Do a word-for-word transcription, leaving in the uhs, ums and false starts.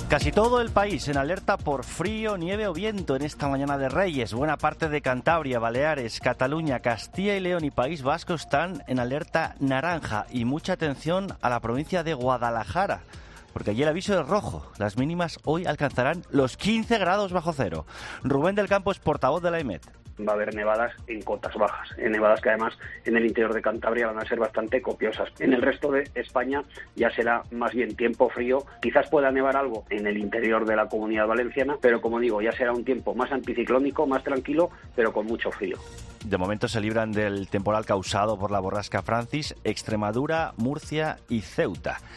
Casi todo el país en alerta por frío, nieve o viento en esta mañana de Reyes. Buena parte de Cantabria, Baleares, Cataluña, Castilla y León y País Vasco están en alerta naranja. Y mucha atención a la provincia de Guadalajara, porque allí el aviso es rojo. Las mínimas hoy alcanzarán los quince grados bajo cero. Rubén del Campo es portavoz de la EMET. Va a haber nevadas en cotas bajas, en nevadas que además en el interior de Cantabria van a ser bastante copiosas. En el resto de España ya será más bien tiempo frío, quizás pueda nevar algo en el interior de la Comunidad Valenciana, pero como digo, ya será un tiempo más anticiclónico, más tranquilo, pero con mucho frío. De momento se libran del temporal causado por la borrasca Francis Extremadura, Murcia y Ceuta.